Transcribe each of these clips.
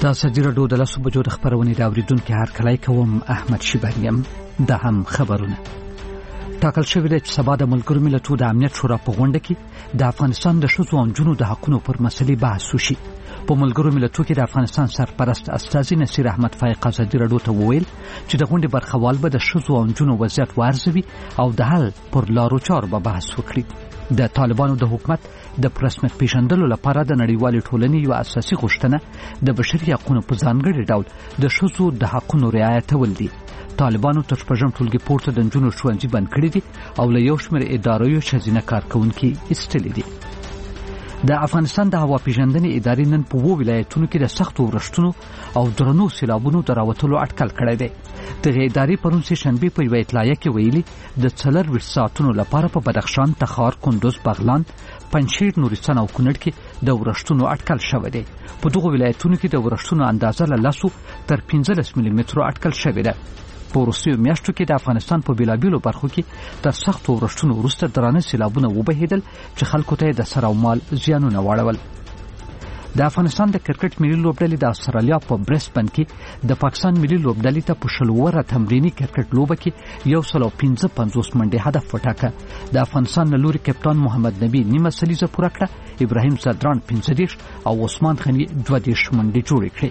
دا سجره دو د لاسو بجو د خبرونې دا اوریدونکو هر کله کوم احمد شیبانیم دا هم خبرونه ټاکل شوی دی چې سبا د ملګرو ملتونو د امنیت شورا په غونډه کې د افغانستان د ښځو او نجونو د حقونو پر مسلې بحث وشي. په ملګرو ملتونو کې د افغانستان سرپرست استاذ نصیر احمد فائق ازادي راډیو ته وویل چې د غونډې برخوال به د ښځو او نجونو وضعیت وارزوي او د حل پر لارو چارو به بحث وکړي. د طالبانو د حکومت د پرسمت پیژندلو لپاره د نړیوالې ټولنې یو اساسي غوښتنه د بشري حقوقو په ځانګړي ډول د ښځو د حقوقو رعایتول دي. طالبانو تر شپږم ټولګي پورته د نجونو ښوونځي بند کړي دي او له یو شمېر ادارو ښځینه کارکونکي ایستلي دي. د افغانستان د هوا پیژندنې ادارې نن په 2 ولایتونو کې د سختو ورښتونو او درنو سیلابونو د راوتلو اټکل کړی دی. دغه ادارې پرون سه شنبه په یو اطلاعیه کې ویلي د 24 ساعتونو لپاره په بدخشان، تخار، کندوز، بغلان، پنجشیر، نورستان او کونړ کې د ورښتونو اټکل شوی دی. په دغه ولایتونو کې د ورښتونو اندازه له 10 تر 15 ملي مترو اټکل شوی دی. په وروستیو میاشتو کې د افغانستان په بیلابیلو برخو کې د سختو ورښتونو وروسته درانه سیلابونه وبهیدل چې خلکو ته د سر او مال زیانونه واړول. د افغانستان د کرکټ ملي لوبډلې د استرالیا په برسبن کې د پاکستان ملي لوبډلې ته په شلوره تمرینی کرکټ لوبه کې 155 منډې هدف وټاکه. د افغانستان له لوري کپتان محمد نبی نیمه سلیزه پوره کړه، ابراهیم زدران 15 او عثمان خنی 22 منډې جوړې کړې.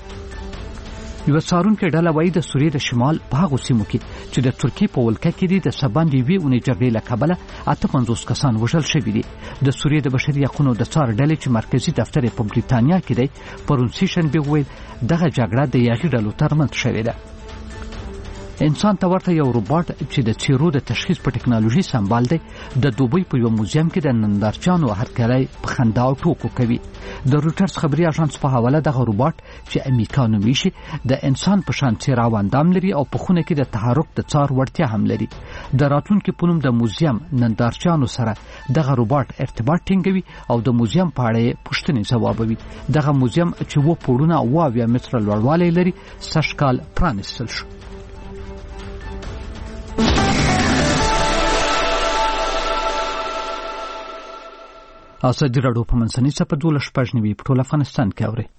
یو څارونکو ډله وایي د سوریې د شمال په هغو سیمو کې چې د ترکیې په ولکه کې د سباندې وی اونۍ جګړې له کبله 58 کسان وژل شوي دي. د سوریې د بشري حقوقو د څار ډلې چې مرکزی دفتر یې په بریتانیا کې دی پرون سه شنبه ویل دغه جګړه د یاغي ډلو ترمنځ شوې ده. انسان ته ورته یو روباټ چې د چیرو د تشخیص په ټکنالوژي سمبال دی د دوبۍ په یو موزیم کې د نندارچیانو هرکلی په خندا او ټوکو کوي. د روټرز خبري اژانس په حواله دغه روباټ چې امریکا نومي شي د انسان په شان څیره او اندام لري او په خونه کې د تحرک د څار وړتیا هم لري. د راتلونکي په نوم د موزیم نندارچیانو سره دغه روباټ ارتباط ټینګوي او د موزیم په اړه پوښتنې ځوابوي. دغه موزیم چې و پوړونه او 20 متره لوړوالی لري سږ کال پرانیستل شو. ازادي راډیو په منځنۍ صفحه 12 په ټول افغانستان کې اوري.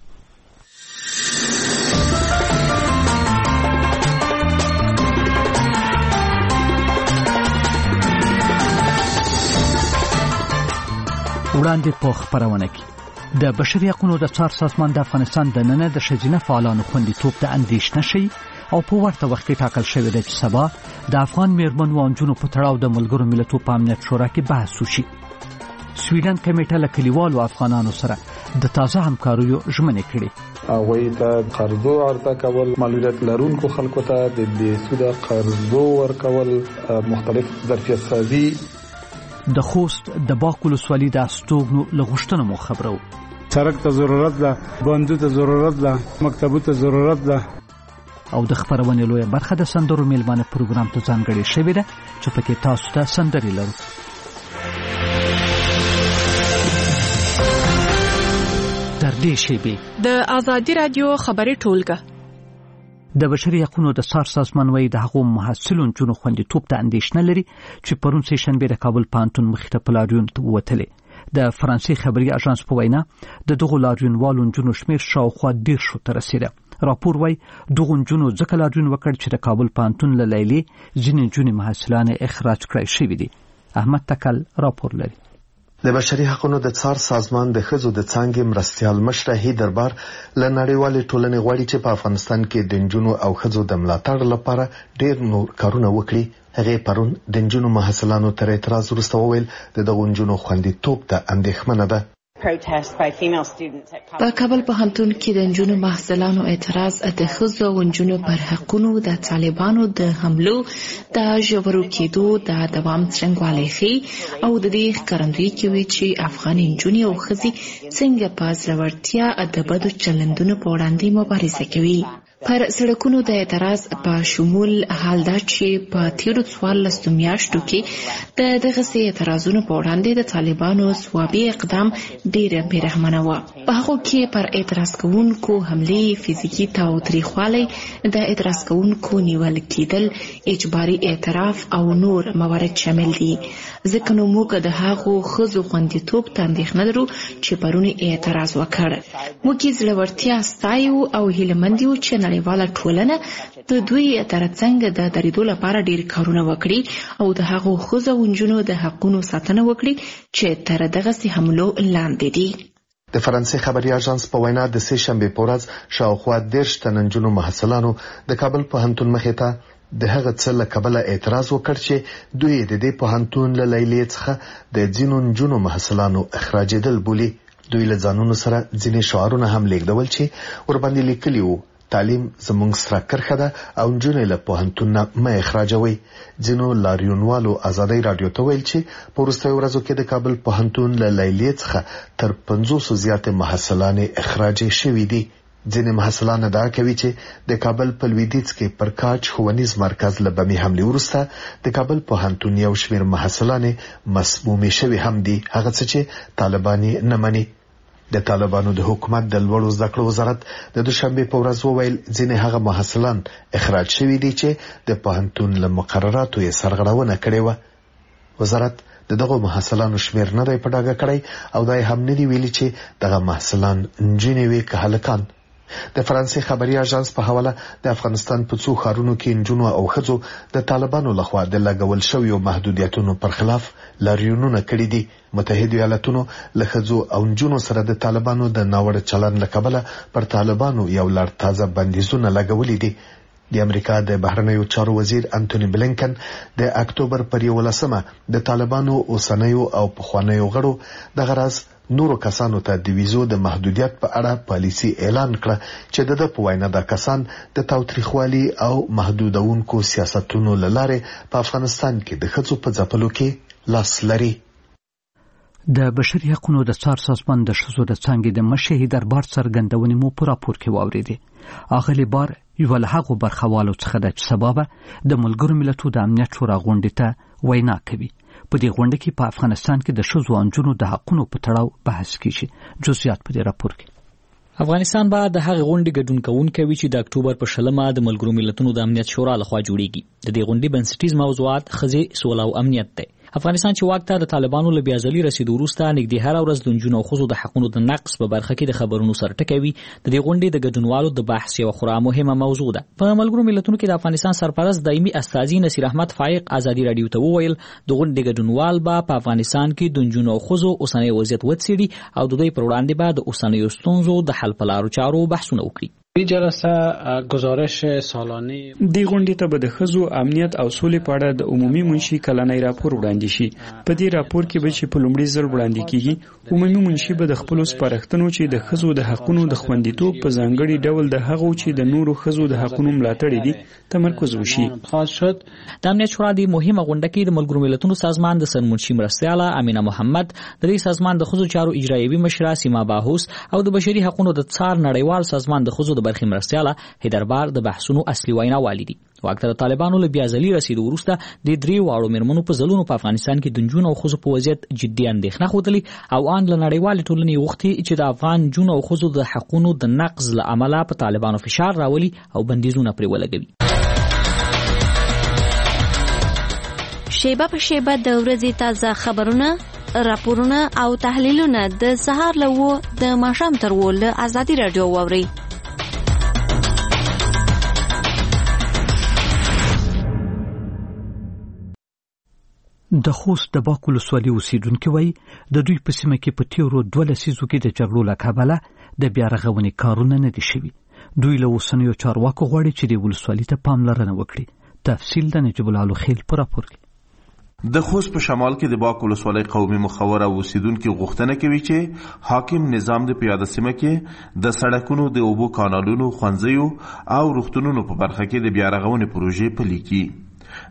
وړاندې په خبرونه کې د بشري حقوقو د څار سازمان د افغانستان د نن د ښځینه فعالانو خوندیتوب ته اندېښنه شي او په ورته وخت کې ټاکل شوی دی چې سبا د افغان میرمنو او نجونو په تړاو د ملګرو ملتونو په امنیت شورا کې بحث وشي. سویډن کمیټه له کلیوالو افغانانو سره د تازه همکاریو ژمنې کړې. هغوی ته قرضو عرضه کول، مالوریت لرونکو خلکو ته د بې سوده قرضو ورکول، مختلف ظرفیت سازي. د خوست د باک ولسوالۍ د استوګنو له غوښتنو مو خبرو. سړک ته ضرورت ده، بندو ته ضرورت ده، مکتبو ته ضرورت ده. او د خبرونې لویه برخه د سندرو میلمانه پروګرام ته ځانګړې شوې ده چې پکې تاسو ته سندرې لرو. د ازادي رادیو خبري ټولګه. د بشري حقوقو د څار سازمان وایي د هغو محصلونو جنو خوندیتوب ته اندېښنه لري چې پرون سه شنبه د کابل پانتون مخې ته په لاریون وتلې. د فرانسې خبري اژانس په وینا د دغو لاریونوالو جنو شمیر شاوخوا 10 ته رسیده. راپور وایي دغو جنو ځکه لاریون وکړ چې د کابل پانتون له لیلې ځینې جنې محصلان اخراج کړای شوي دي. احمد تکل راپور لري. د بشري حقوقو د څار سازمان د ښځو د څانګې مرستیال مشره هیدربار له نړیوالې ټولنې غواړي چې په افغانستان کې د نجونو او ښځو د ملاتړ لپاره ډېر نور کارونه وکړي. هغه پرون د نجونو محصلانو تر اعتراض وروسته وویل د دغو نجونو خوندیتوب ته اندېښمنه ده. په کابل پوهنتون کې د نجونو محصلانو اعتراض د ښځو او نجونو پر حقونو د طالبانو د حملو د ژورو کېدو د دوام څرنګوالی ښيي او د دې ښکارندویي کوي چې افغاني نجونې او ښځې څنګه په زړورتیا د بدو چلندونو په وړاندې مبارزه کوي. پر سړکونو د اعتراض په شمول حال دا چې په تیرو 14 میاشتو کې دغه اعتراضونو په وړاندې د طالبانو ځوابي اقدام ډېر بېرحمانه و. په هغو کې پر اعتراض کوونکو حملې، فزیکي تاوتریخوالی، د اعتراض کوونکو نیول کېدل، اجباري اعتراف او نور موارد شامل دي. ځکه نو موږ د هغو ښځو خوندیتوب ته اندېښنه لرو چې پرون اعتراض وکړ. موږ یې زړورتیا ستایو او هیلهمند یو چې نړیواله ټولنه د دوی ترڅنګ د درېدو لپاره ډېر کارونه وکړي او د هغو ښځو او نجونو د حقونو ساتنه وکړي چې تر دغسې حملو لاندې دي. د فرانسې خبري اژانس په وینا د سې شنبې په ورځ شاوخوا 10 تنه نجونو محصلانو د کابل پوهنتون مخې ته د هغه څه له کبله اعتراض وکړ چې دوی د دې پوهنتون له لیلیې څخه د ځینو نجونو محصلانو اخراجېدل بولي. دوی له ځانونو سره ځینې شعارونه هم لیږدول چې ورباندې لیکلي وو: تعلیم زموږ سره کرښه ده او نجونې له پوهنتون نه مه اخراجوئ. ځینو لاریونوالو ازادۍ راډیو ته ویل چې په وروستیو ورځو کې د کابل پوهنتون له لیلیې څخه تر 500 زیاتې محصلانې اخراج شوي دي. ځینې محصلان ادعا کوي چې د کابل په لویدیځ کې پر کاج ښوونیز مرکز له بمي حملې وروسته د کابل پوهنتون یو شمېر محصلانې مسمومې شوي هم دي، هغه څه چې طالبان یې نه مني. د طالبانو د حکومت د لوړو زده کړو وزارت د دوشنبه په ورځ وویل ځینې هغه محصلان اخراج شوي دي چې د پوهنتون له مقرراتو یې سرغړونه کړې وه. وزارت دغه محصلانو شمیر نه دی په ډاګه کړی او دا هم نه دی ویلي چې دغه محصلان نجونې وي که هلکان. د فرانسې خبري اژانس په حواله د افغانستان په څو ښارونو کې نجونو او ښځو د طالبانو لخوا د لګول شویو محدودیتونو پر خلاف لاریونونه کړي دي. متحده ایالاتونو له ښځو او نجونو سره د طالبانو د ناوړه چلند له کبله پر طالبانو یو لړ تازه بندیزونه لګولي دي. د امریکا د بهرنیو چارو وزیر انټونی بلینکن د اکتوبر پر 11مه د طالبانو اوسنیو او پخوانیو غړو د غرض نورو کسانو ته د ویزو د محدودیت په اړه پالیسي اعلان کړه چې د په وینا د کسان د تاوتریخوالي او محدودونکو سیاستونو لاره په افغانستان کې د ښځو په ځپلو کې لاس لري. د بشري حقوقو د څار سازمان د ښځو د څانګې د مشهي دربار څرګندونې مو په راپور کې واورېدې. اغلې بار یو له هغو برخوالو څخه د سبب د ملګرو ملتونو د امنیت شورا غونډې ته وینا کوي. په دې غونډه کې په افغانستان کې د ښځو او نجونو د حقونو په تړاو بحث کیږي. جزئیات په دې راپور کې. افغانستان به د هغې غونډې ګډون کوونکی وي چې د اکتوبر په 20 د ملګرو ملتونو د امنیت شورا لخوا جوړیږي. د دې غونډې بنسټیز موضوعات ښځې، سوله او امنیت دی. افغانستان چې واک ته د طالبانو له بیازلي رسیدو وروسته نږدې هره ورځ د نجونو او ښځو د حقونو د نقض په برخه کې د خبرونو سره ټکوي. د دې غونډې د ګډونوالو د بحث یوه خورا مهمه موضوع ده. په ملګرو ملتونو کې د افغانستان سرپرست دایمي استازي نصیر احمد فایق ازادي راډیو ته وویل د غونډې ګډونوال به په افغانستان کې د نجونو او ښځو اوسنی وضعیت وڅېړي او د دوی پر وړاندې به د اوسنیو ستونزو د حل په لارو چارو بحثونه وکړي. این جلسه گزارش سالانه دی غونډې ته به د ښځو امنیت او سولې په اړه د عمومي منشي کلنی راپور وړاندې شي. په دې راپور کې به چې په لومړي ځل وړاندې کیږي عمومي منشي به د خپلو سپارښتنو چې د ښځو د حقونو د خوندیتوب په ځانګړي ډول د هغو چې د نورو ښځو د حقونو ملاتړ دي تمرکز وشي. د امنیت شورا د مهمه غونډه کې د ملګرو ملتونو سازمان د سرمنشي مرستیاله امینه محمد، د دې سازمان د ښځو چارو اجرایوي مشره سیما باهوس او د بشري حقونو د څار نړیوال سازمان د ښځو د برخې مرستیاله هیدربار د بحثونو اصلي ویناوالې دي. واک ته د طالبانو له بیازلي رسیدو وروسته د 3 واړو میرمنو په ځلونو په افغانستان کې د نجونو او ښځو په وضعیت جدي اندېښنه ښودلې او ان له نړیوالې ټولنې غوښتي چې د افغان نجونو او ښځو د حقونو د نقض له امله په طالبانو فشار راولي او بندیزونه پرې ولګوي. شیبه په شیبه د ورځې تازه خبرونه، راپورونه او تحلیلونه د سهار له 9 د ماښام تر 10 له ازادي راډیو واورئ. د خوست د باک ولسوالۍ اوسیدونکي وایي د دوی په سیمه کې په تیرو 2 لسیزو کې د جګړو له کبله د بیا رغونې کارونه نه دي شوي. دوی له اوسنیو چارواکو غواړي چې د ولسوالۍ ته پاملرنه وکړي. تفصیل د نجیب الله لوخیل په راپور کې. د خوست په شمال کې د باک ولسوالۍ قومي مخور او اوسیدونکي غوښتنه کوي چې حاکم نظام د پیاده سیمه کې د سړکونو، د اوبو کانالونو، ښوونځیو او روغتونونو په برخه کې د بیا رغونې پروژې پلي کړي.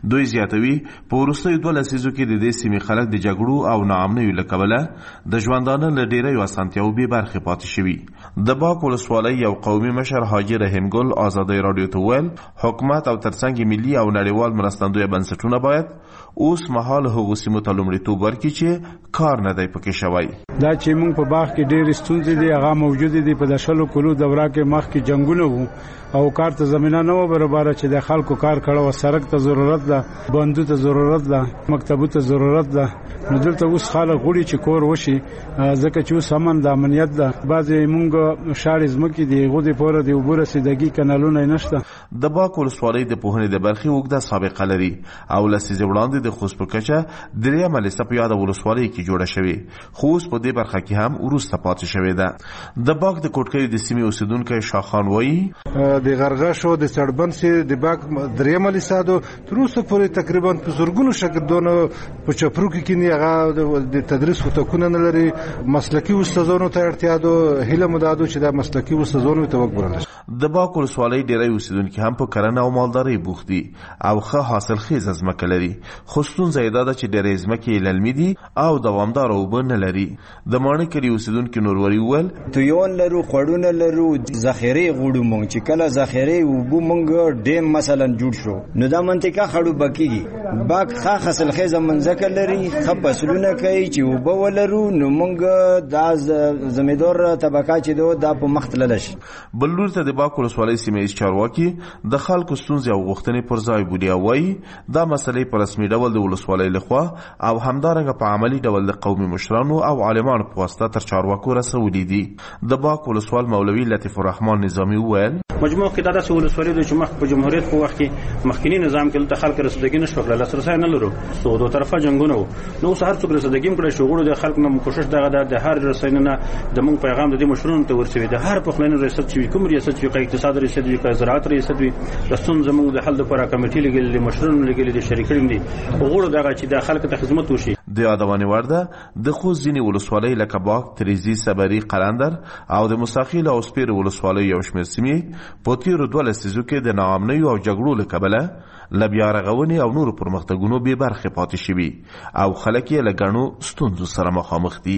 دوی زیاتوي په وروستیو 2 لسیزو کې د دې سیمې خلک د جګړو او ناامنیو له کبله د ژوندانه له ډیرو اسانتیاوو بې برخې پاتې شوي. د باک ولسوالۍ یو قومي مشر حاجي رحیم ګل ازادۍ راډیو ته وویل حکومت او ترڅنګ ملي او نړیوال مرستندویه بنسټونه باید اوس مهال هغو سیمو ته لومړیتوب ورکړي چې کار نه دی پکې شوی. دا چې موږ په باغ کې ډېرې ستونزې دي هغه موجود دي. په 10 کلو دوره کې مخکې جنگونه وو او کار ته زمينه نه و برابر چې د خلکو کار کړه و. سړک ته ضرورت ده، بندو ته ضرورت ده، مکتبو ته ضرورت ده. نو دلته اوس خلک غوړي چې کور وشي ځکه چې اوس امن د امنیت ده. بعضې موږ شاړې ځمکې دي غوډې پوره د اوبو رسیدګي کانالونه نشته. د باک ولسوالۍ د پوهنې د برخې اوږده سابقه لري او لسیزې وړاندې د خوست په کچه درېیمه لیسه په یاده ولسوالۍ کې جوړه شوې، خو اوس په دې برخه کې هم وروسته پاتې شوې ده. د باک د کوټکۍ د سیمې اوسیدونکی شاخان وایي د غرغشو د سړبن سي د باک درېیمه لیسه ده تر اوسه پورې تقریبا په زورګونو شاګردانو په چپرو کې نه هغه د تدریس هوتکونه نه لري. مسلکي استادانو ته اړتیا ده. هیله مو ده چې د مسلکي استادانو ته وګورل شي. د باک ولسوالۍ ډېری اوسیدونکي هم په کرنه او مالدارۍ بوخت دي او ښه حاصلخیزه ځمکه لري، خو ستونزه یې دا ده چې ډېرې ځمکې یې للمي دي او دوامداره اوبه نه لري. د ماڼۍ کلي اوسیدونکي نوروري وویل تویول لرو، خوړونه لرو، ذخیرې غوړو مونږ چې کله ذخیرې اوبو مونږ ډیم مثلا جوړ شو نو دا منطقه خړو بکیږي. باک ښه حاصلخیزه منځکه لري، ښه فصلونه کوي چې اوبه ولرو نو مونږ دا زمیندار طبقه چې دا په مخ تللی شي. بل لور ته د باک ولسوالۍ سیمه ایز چارواکي د خلکو ستونزې او غوښتنې پر ځای بولي او وایي دا مسلې په رسمي ډول د ولسوالۍ لخوا او همدارنګه په عملي ډول د قومي مشرانو او عالمانو په واسطه تر چارواکو رسولي دي. د باک ولسوال مولوي لطیف الرحمن نظامي وویل مجموع کې دا داسې ولسوالۍ ده چې مخ په جمهوریت په وخت کې مخکینی نظام کې ته خلک رسیدګي نشو کړل، لاسرسی نه لرو، څو دوه طرفه جنگونه وو. نو اوس هر څوک رسیدګي کړی شو. غوړو د خلکو نه کوشش دغه د هر رسنۍ نه د مونږ پیغام د دې مشرونو ته ورسوي. د هر پخلنۍ ریاست چې کوم ریاست چې اقتصاد ریاست وي، زراعت ریاست وي، د ستونزو زموږ د حل لپاره کمیټې لګېلې، مشرونو لګېلې، د شریکړم دي. غوړو دغه چې د خلکو ته خدمت وشي. د یادونې وړ ده د خوست ځینې ولسوالۍ لکه باک، تریزي، صبري، قلندر او د مستاخیل او سپیر ولسوالۍ یو شمېر سیمې په تېرو 2 لسیزو کې د ناامنیو او جګړو له کبله له بیا رغونې او نورو پرمختګونو بې برخې پاتې شوي او خلک یې له ګڼو ستونزو سره مخامخ دي.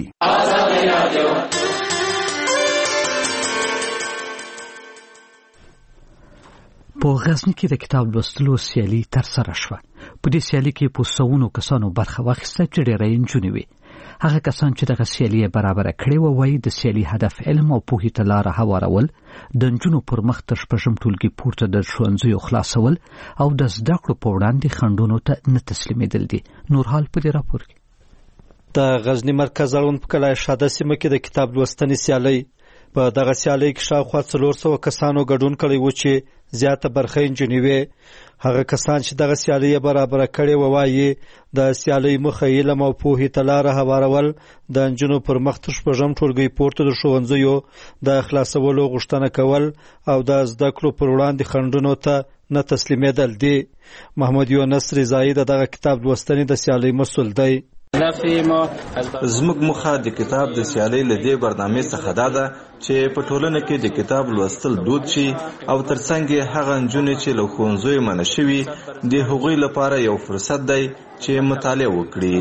په غزني کې د کتاب لوستلو سیالي ترسره شوه. په دې سیالي کې په سوونو کسانو برخه واخیسته چې ډېری نجونې وې. هغه کسان چې دغه سیالي یې برابره کړې وه وایي د سیالي هدف علم او پوهې ته لاره هوارول، د نجونو پر مخ تر 6 ټولګي پورته د ښوونځیو خلاصول او د زده کړو په وړاندې خنډونو ته نه تسلیمېدل دي. نورحال په دې راپور کې د غزني مرکز اړوند په کلای شاده سیمه کې د کتاب لوستنې سیالۍ په دغه سیالۍ کې شاوخوا 400 کسانو ګډون کړی و چې زیاته برخه نجونې وې. هغه کسان چې دغه سیالۍ برابره کړې وه وایي د سیالۍ موخه علم او پوهې ته لاره هوارول، د نجونو پر مخ تر 6 ټولګي پورته د ښوونځیو د خلاصولو غوښتنه کول او د زده کړو پر وړاندې خنډونو ته نه تسلیمېدل دي. محمد یونس رضایي دغه کتاب لوستنې د سیالۍ مسؤل دی. زموږ موخه د کتاب د سیالۍ له دې برنامې څخه دا ده چې په ټولنه کې د کتاب لوستل دود شي او ترڅنګ هغه نجونې چې له ښوونځیو منع شوي د هغوی لپاره یو فرصت دی چې مطالعه وکړي.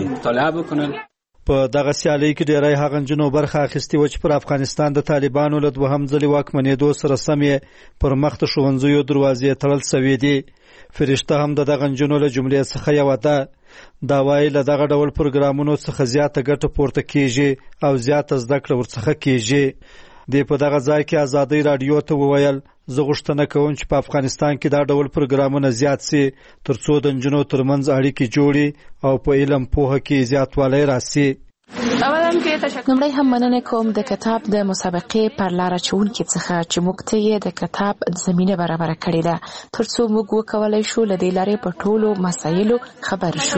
په دغه سیالۍ کې ډېری هغه نجونو برخه اخیستې وه چې پر افغانستان د طالبانو له 2م ځلې واکمنېدو سره سم یې پر مخ د ښوونځیو دروازې تړل سوې دي. فرشته هم دغه نجونو له جملې څخه یوه ده. دا وایي له دغه ډول پروګرامونو څخه زیاته ګټه پورته کیږي او زیاته زده کړه ورڅخه کیږي. دی په دغه ځای کې ازادۍ راډیو ته وویل زه غوښتنه کوم چې په افغانستان کې دا ډول پروګرامونه زیات سي ترڅو د نجونو ترمنځ اړیکې جوړي او په علم پوهه کې زیاتوالی راسي. لومړی هم مننه کوم د کتاب د مسابقې پر لاره چونکي څخه چې موږ ته یې د کتاب زمینه برابره کړې ده ترڅو موږ وکولای شو له دې لارې په ټولو مسایلو خبر شو.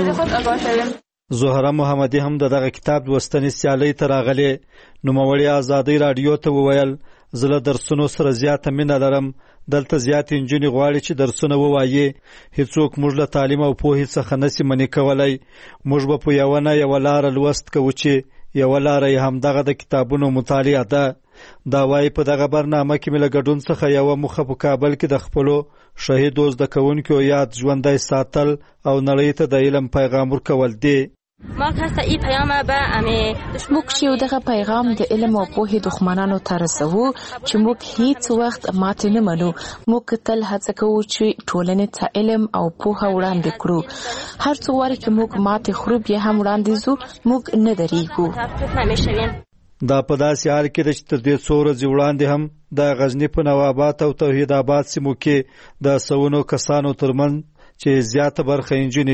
زهره محمدي هم دغه کتاب لوستنې سیالۍ ته راغلې. نوموړې ازادۍ راډیو ته وویل زه له درسونو سره زیاته مینه لرم. دلته زیاتې نجونې غواړي چې درسونه ووایي. هیڅوک موږ له تعلیم او پوهې څخه نشي منع کولی. موږ به په یوه لاره لوست کوو چې یوه لاره یې همدغه د کتابونو مطالعه ده. دا وايي په دغه برنامه کې مل ګډون څخه یو مخه په کابل کې د خپلو شهیدو زده کوونکو یاد ژوندۍ ساتل او نړۍ ته د علم پیغام ورکول دي. موږ چې دغه پیغام د علم او پوهې دښمنانو ته رسوو چې موږ هیڅ وخت ماتې نه منو. موږ تل هڅه کوو چې ټولنې ته علم او پوهه وړاندې کړو. هر څو واره چې موږ ماتې خورو بیا هم وړاندې ځو، موږ نه درېږو. دا په داسې حال کې چې تر دې څو ورځې وړاندې هم د غزني په نواباد او توحید آباد سیمو کې د سونو کسانو ترمنځ چې زیاته برخه انجنیری